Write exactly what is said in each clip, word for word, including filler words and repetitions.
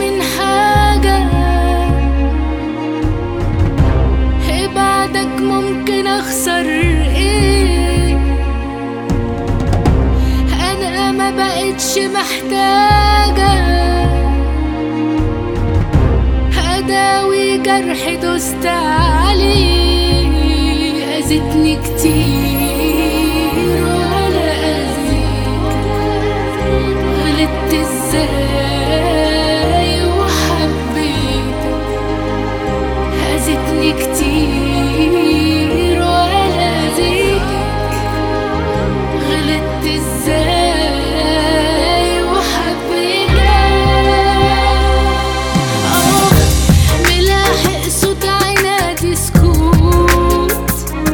ملايين حاجة، بعدك ممكن اخسر ايه؟ انا ما بقتش محتاجة اداوي جرح دوست عليه، اذتني كتير ولا اذيك، غلطت ازاي وحبيتك، اذتني كتير ولا اذيك، غلطت ازاي وحبيتك. اه ملاحق صوت عنادي سكوت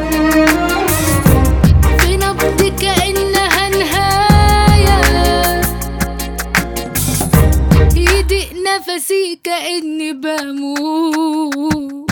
في نبض كأنها نهاية، يضيق نفسي كأني بموت.